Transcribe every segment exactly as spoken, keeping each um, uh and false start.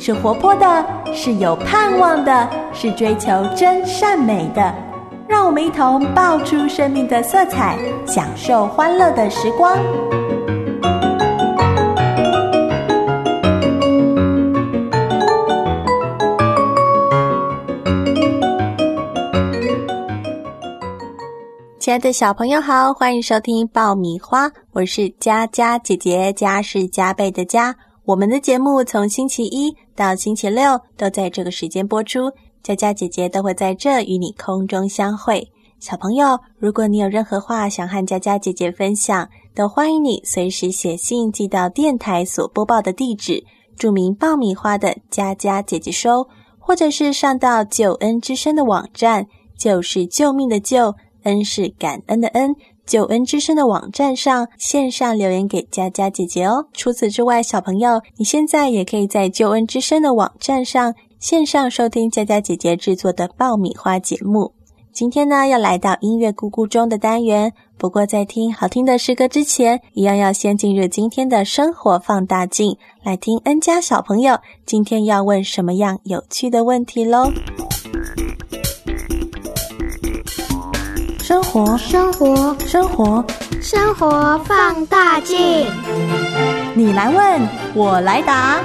是活泼的，是有盼望的，是追求真善美的。让我们一同爆出生命的色彩，享受欢乐的时光。亲爱的小朋友好，欢迎收听爆米花，我是佳佳姐姐，佳是加倍的佳。我们的节目从星期一到星期六都在这个时间播出，佳佳姐姐都会在这与你空中相会。小朋友，如果你有任何话想和佳佳姐姐分享，都欢迎你随时写信寄到电台所播报的地址，注明爆米花的佳佳姐姐收，或者是上到救恩之声的网站，救是救命的救，恩是感恩的恩，救恩之声的网站上线上留言给佳佳姐姐哦。除此之外，小朋友，你现在也可以在救恩之声的网站上线上收听佳佳姐姐制作的爆米花节目。今天呢，要来到音乐咕咕钟的单元，不过在听好听的诗歌之前，一样要先进入今天的生活放大镜，来听恩家小朋友今天要问什么样有趣的问题咯。生活生活生活生活放大镜， 你来问我来答。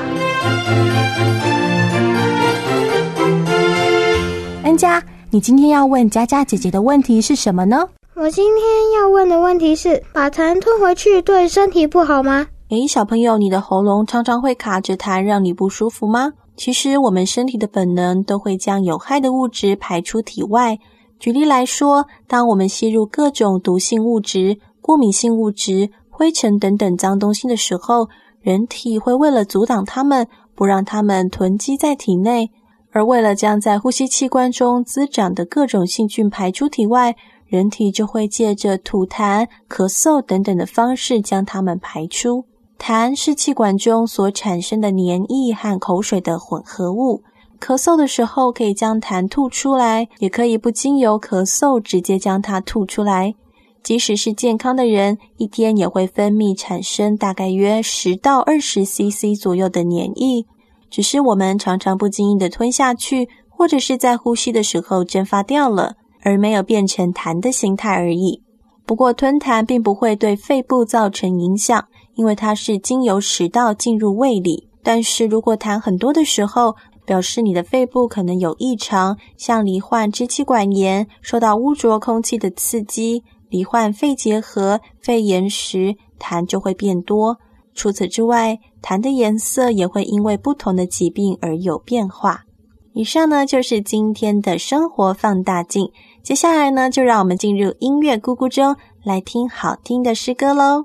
恩家，你今天要问佳佳姐姐的问题是什么呢？ 我今天要问的问题是，把痰吞回去对身体不好吗？ 诶，小朋友，你的喉咙常常会卡着痰让你不舒服吗？其实我们身体的本能都会将有害的物质排出体外。举例来说，当我们吸入各种毒性物质、过敏性物质、灰尘等等脏东西的时候，人体会为了阻挡它们，不让它们囤积在体内，而为了将在呼吸器官中滋长的各种细菌排出体外，人体就会借着吐痰、咳嗽等等的方式将它们排出。痰是气管中所产生的黏液和口水的混合物。咳嗽的时候可以将痰吐出来，也可以不经由咳嗽直接将它吐出来。即使是健康的人，一天也会分泌产生大概约十到二十 C C 左右的黏液，只是我们常常不经意的吞下去，或者是在呼吸的时候蒸发掉了，而没有变成痰的形态而已。不过吞痰并不会对肺部造成影响，因为它是经由食道进入胃里。但是如果痰很多的时候，表示你的肺部可能有异常，像罹患支气管炎，受到污浊空气的刺激，罹患肺结核、肺炎时，痰就会变多。除此之外，痰的颜色也会因为不同的疾病而有变化。以上呢，就是今天的生活放大镜。接下来呢，就让我们进入音乐咕咕钟，来听好听的诗歌咯。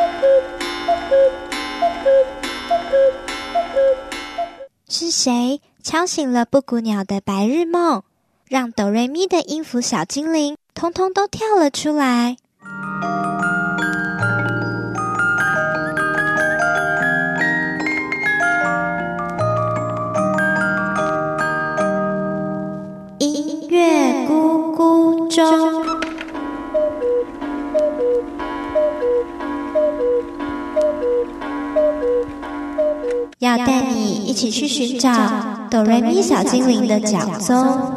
是谁敲醒了布谷鸟的白日梦，让哆瑞咪的音符小精灵通通都跳了出来？音乐咕咕钟，要带你一起去寻找哆瑞咪小精灵的脚踪。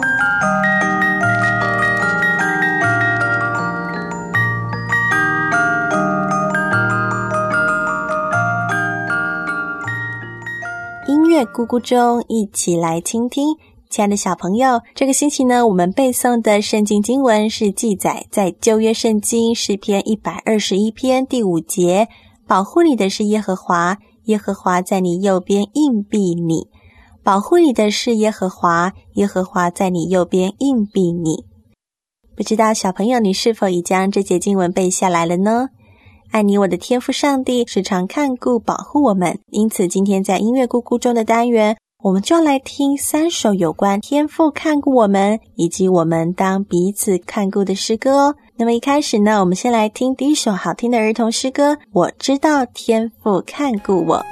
音乐咕咕钟，一起来倾听。亲爱的小朋友，这个星期呢，我们背诵的圣经经文是记载在旧约圣经诗篇一百二十一篇第五节，保护你的是耶和华，耶和华在你右边硬币你。保护你的是耶和华，耶和华在你右边硬币你。不知道小朋友你是否已将这节经文背下来了呢？爱你我的天父上帝时常看顾保护我们，因此今天在音乐咕咕钟的单元，我们就要来听三首有关天父看顾我们以及我们当彼此看顾的诗歌哦。那么一开始呢，我们先来听第一首好听的儿童诗歌，我知道天父看顾我。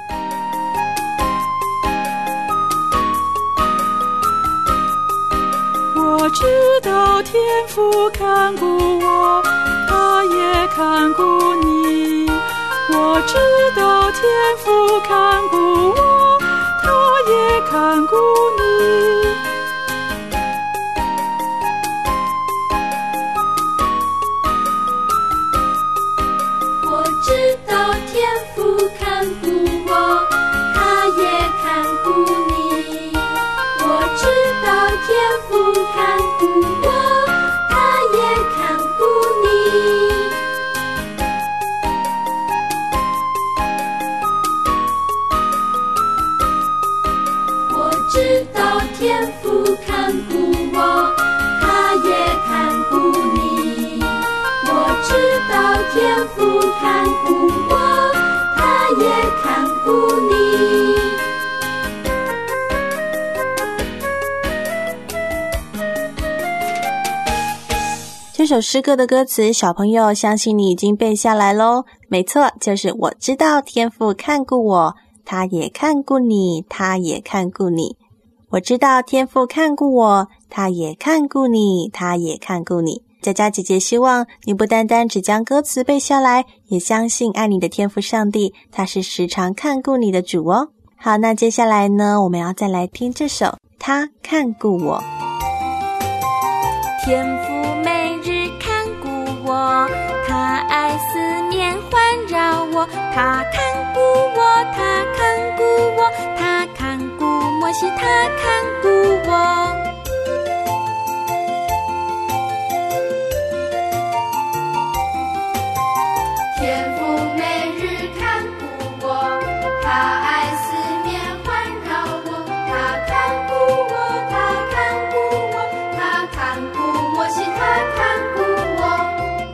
我知道天父看顾我，他也看顾你。我知道天父看顾我，他也看顾你。 我知道天父看顾我，他也看顾你。我知道天父看顾我，他也看顾你。我知道天父看顾我，他也看顾你。我知道天父看顾我，他也看顾你。 这首诗歌的歌词，小朋友相信你已经背下来咯。没错，就是我知道天父看顾我，他也看顾你，他也看顾你。我知道天父看顾我，他也看顾你，他也看顾你。佳佳姐姐希望你不单单只将歌词背下来，也相信爱你的天父上帝，他是时常看顾你的主哦。好，那接下来呢，我们要再来听这首他看顾我。 天父每日看顾我，他爱四面环绕我，他看顾我，他看顾我，他看顾摩西，他看顾我。天父每日看顾我，他爱四面环绕我，他看顾我，他看顾我，他看顾摩西，他看顾我。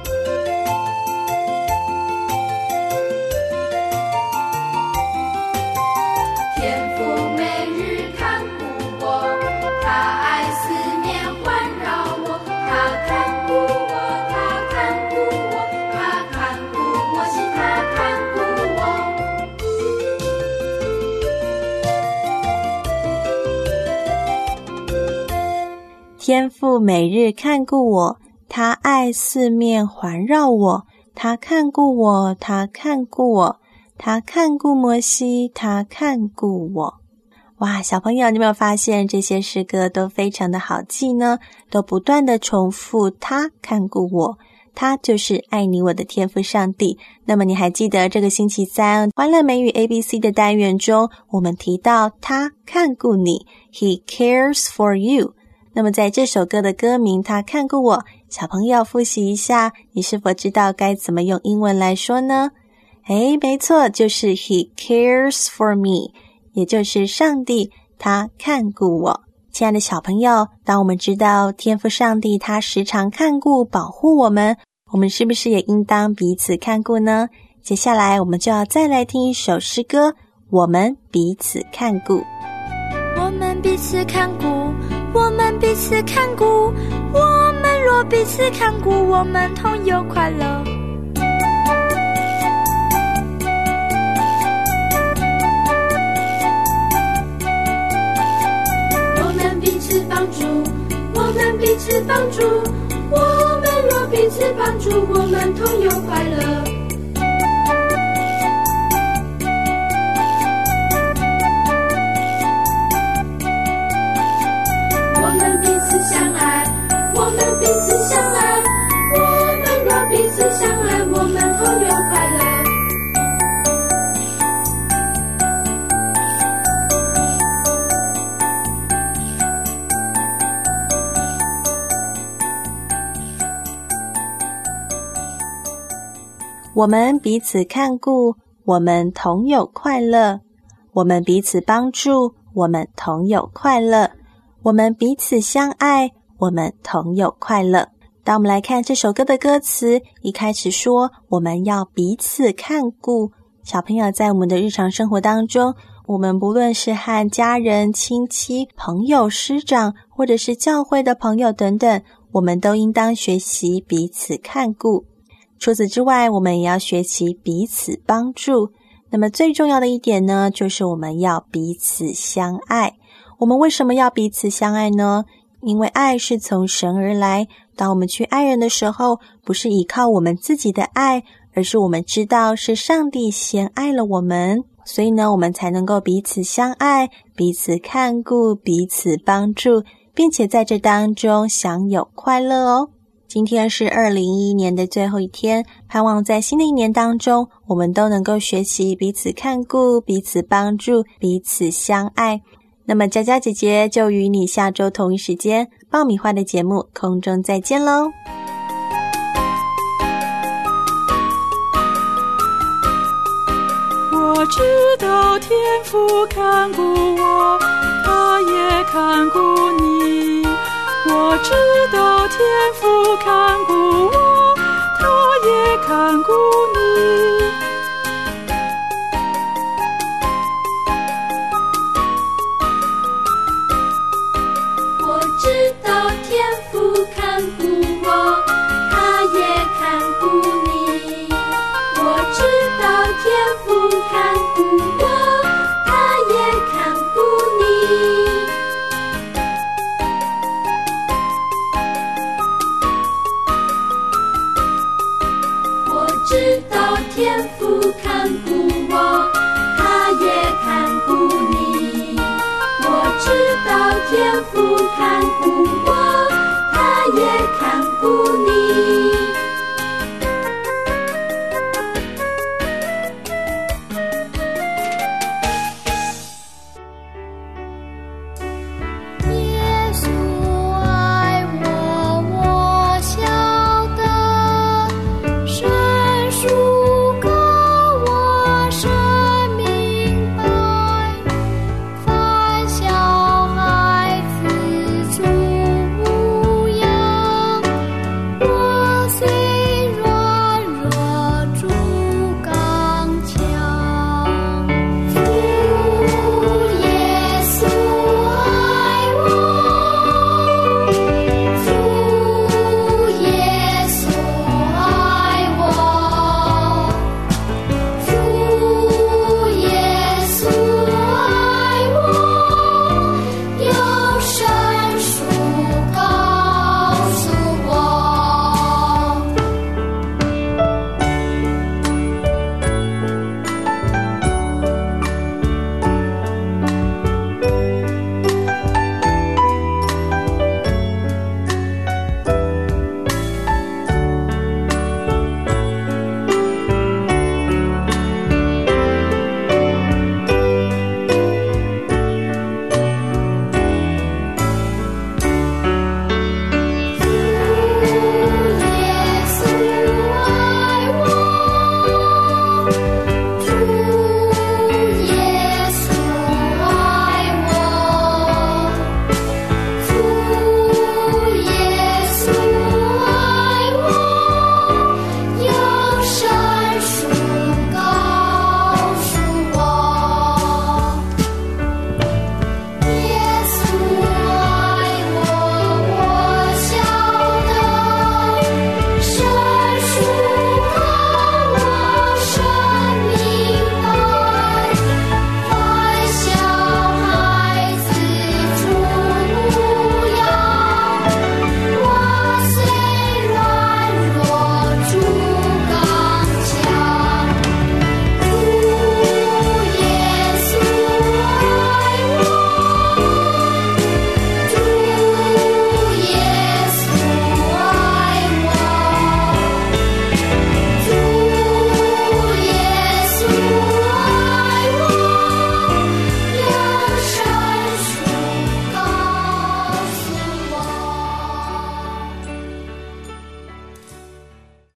天父每日看顾我，他爱四面环绕我，他看顾我，他看顾我，他看顾摩西，他看顾我。 天父每日看顾我，他爱四面环绕我，他看顾我，他看顾我，他看顾摩西，他看顾我。哇，小朋友，你有没有发现这些诗歌都非常的好记呢？都不断的重复他看顾我，他就是爱你我的天父上帝。那么你还记得这个星期三欢乐美语 A B C 的单元中，我们提到他看顾你 He cares for you。那么在这首歌的歌名他看顾我，小朋友复习一下，你是否知道该怎么用英文来说呢？诶，没错，就是 He cares for me， 也就是上帝他看顾我。亲爱的小朋友，当我们知道天父上帝他时常看顾保护我们，我们是不是也应当彼此看顾呢？接下来我们就要再来听一首诗歌，我们彼此看顾。 我们彼此看顾，我们彼此看顾，我们若彼此看顾，我们同有快乐。我们彼此帮助，我们彼此帮助，我们若彼此帮助，我们同有快乐。我们彼此相爱，我们彼此相爱，我们若彼此相爱，我们同有快乐。 我们彼此看顾，我们同有快乐。我们彼此帮助，我们同有快乐。我们彼此相爱，我们同有快乐。当我们来看这首歌的歌词，一开始说我们要彼此看顾。小朋友，在我们的日常生活当中，我们不论是和家人、亲戚、朋友、师长，或者是教会的朋友等等，我们都应当学习彼此看顾。除此之外，我们也要学习彼此帮助。那么最重要的一点呢，就是我们要彼此相爱。我们为什么要彼此相爱呢？因为爱是从神而来。当我们去爱人的时候，不是依靠我们自己的爱，而是我们知道是上帝先爱了我们， 所以呢，我们才能够彼此相爱，彼此看顾，彼此帮助，并且在这当中享有快乐哦。今天是二零一一年的最后一天，盼望在新的一年当中，我们都能够学习彼此看顾，彼此帮助，彼此相爱。那么佳佳姐姐就与你下周同一时间爆米花的节目空中再见咯。 我知道天父看顾我，他也看顾你。我知道天父看顾我，他也看顾你。 我知道天父看顾我，他也看顾你。我知道天父看顾我，他也看顾你。我知道天父看顾我，他也看顾你。我知道天父看顾我，他也看顾你。